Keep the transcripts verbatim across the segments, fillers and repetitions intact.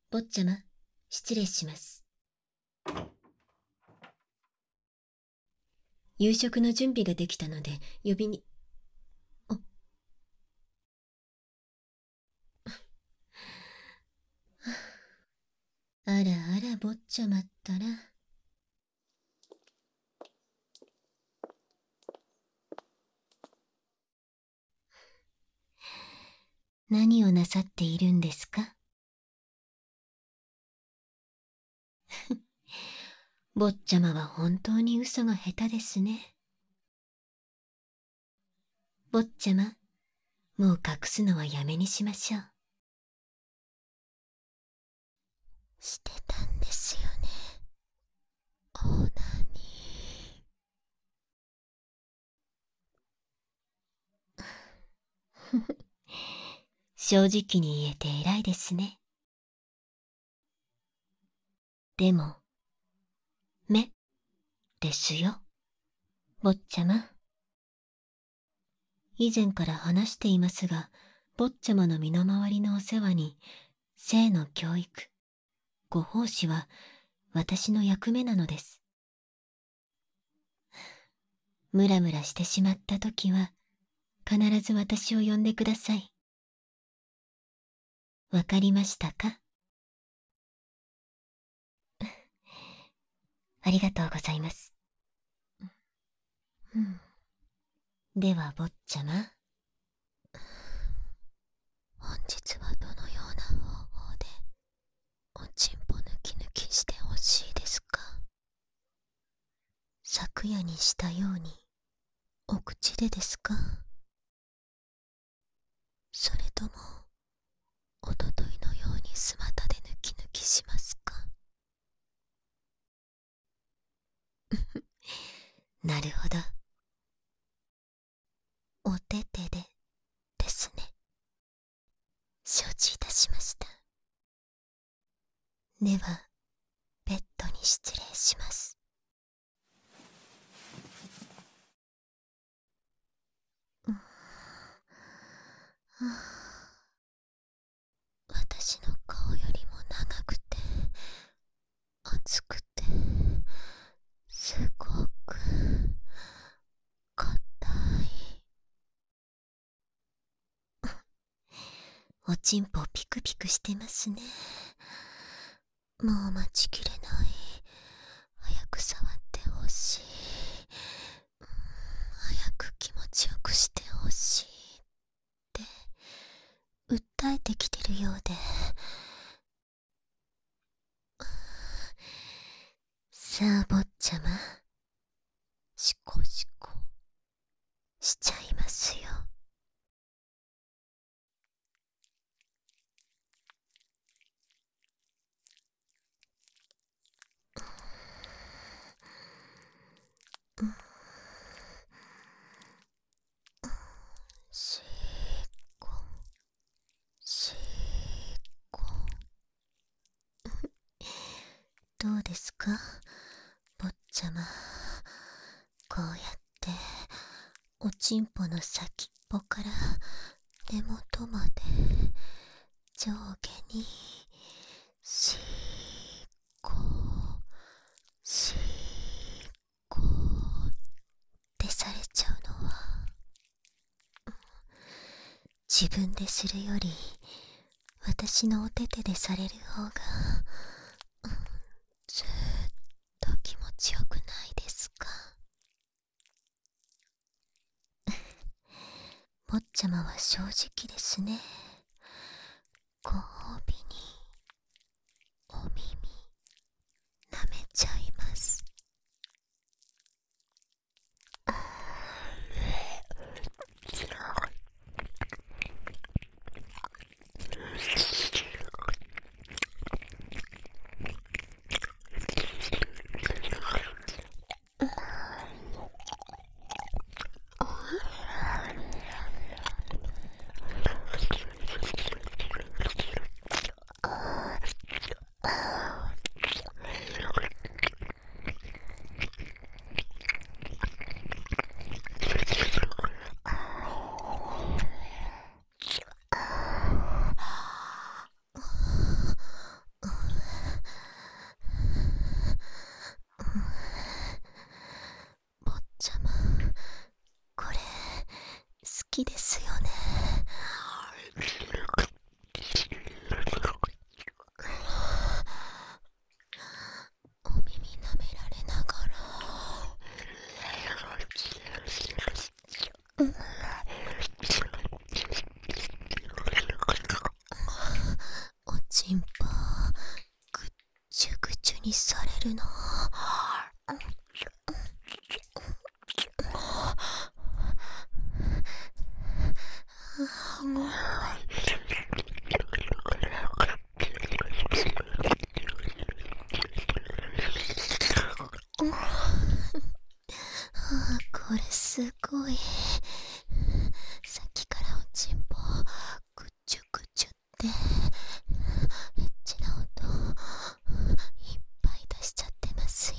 坊ちゃま、失礼します。夕食の準備ができたので、呼びに。あ、あらあら、坊ちゃまったら。何をなさっているんですか？坊ちゃまは本当に嘘が下手ですね。坊ちゃま、もう隠すのはやめにしましょう。してたんですよね、オーナーに。正直に言えて偉いですね。でも、目ですよ、坊ちゃま。以前から話していますが、坊ちゃまの身の回りのお世話に、性の教育、ご奉仕は私の役目なのです。ムラムラしてしまったときは、必ず私を呼んでください。わかりましたか？ありがとうございます。うん、では坊ちゃま、本日はどのような方法でおちんぽ抜き抜きしてほしいですか？昨夜にしたようにお口でですか？それともおとといのように素股で抜き抜きしますか？なるほど。お手手でですね。承知いたしました。ではベッドに失礼します。うん、はあ、私の顔よりも長くて厚くてすごく硬い。おちんぽピクピクしてますね。もう待ちきれない。早く触ってほしい。早く気持ちよくしてほしいって訴えてきてるようで。さあ坊ちゃま、シコシコしちゃいますよ。しこしこどうですか坊ちゃま。こうやっておちんぽの先っぽから根元まで上下にしこしこってされちゃうのは、自分でするより私のお手手でされる方が、うん、ずーっと気持ちよくないですか？坊ちゃまは正直ですね。ご褒美にお耳舐めちゃいます。 にされるの。これすごい。さっきからおちんぽぐちゅぐちゅってエッチな音いっぱい出しちゃってますよ。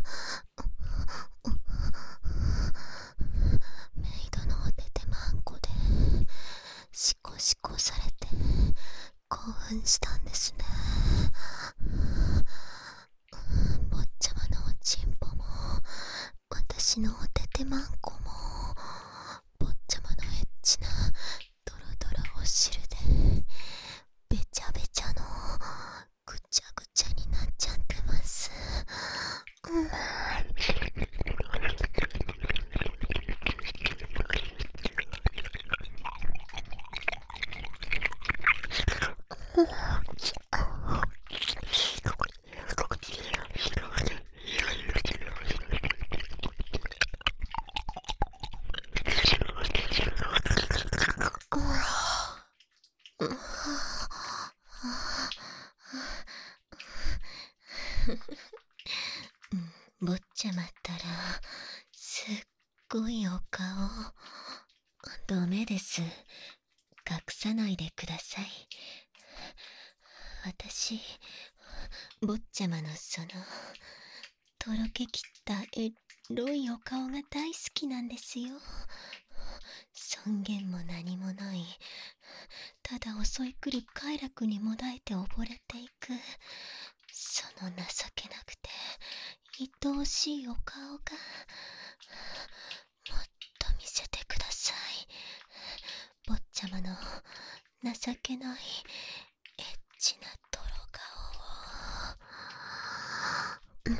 メイドのお手手まんこでシコシコされて興奮したんですね。坊ちゃまのおちんぽも私のお手手まんこも坊ちゃまのエッチなドロドロお汁でべちゃべちゃのぐちゃぐちゃになっちゃってます。うん、坊ちゃまったらすっごいお顔。ダメです。隠さないでください。私、坊ちゃまのそのとろけきったエロいお顔が大好きなんですよ。尊厳も何もない、ただ襲い来る快楽にもだえて溺れていく、その情けなくて愛おしいお顔がもっと見せてください。坊ちゃまの情けないエッチな泥顔を。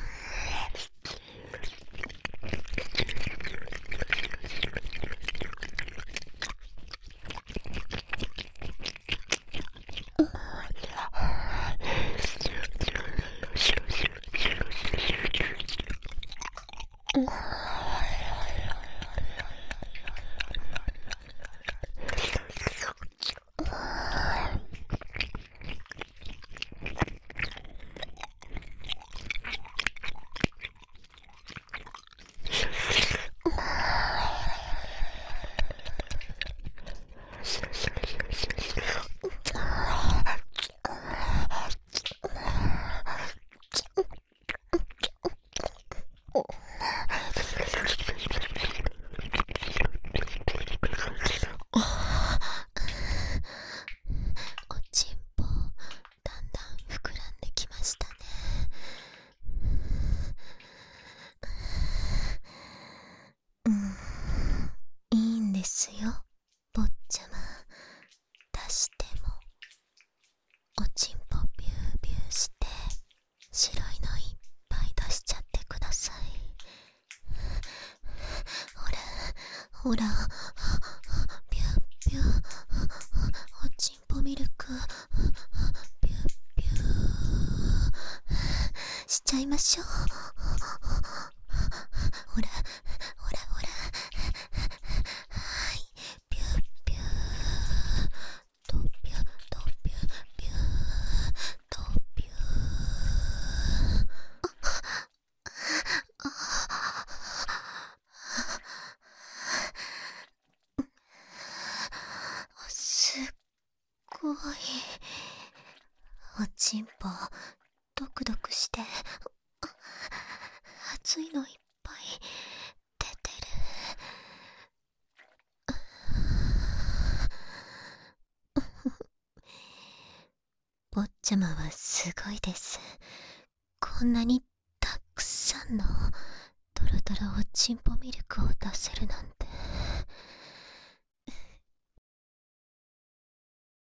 ですよ、坊ちゃま。出してもおちんぽビュービューして白いのいっぱい出しちゃってください。ほらほら、ビュービュー、おちんぽミルクビュービューしちゃいましょう。ほらほらほら、はい、ビュービュー、ドビュードビュービュードビュー。すっごいおちんぽドクドクして熱いのいっぱい出てる。坊ちゃまはすごいです。こんなにたくさんのドロドロおちんぽミルクを出せるなんて。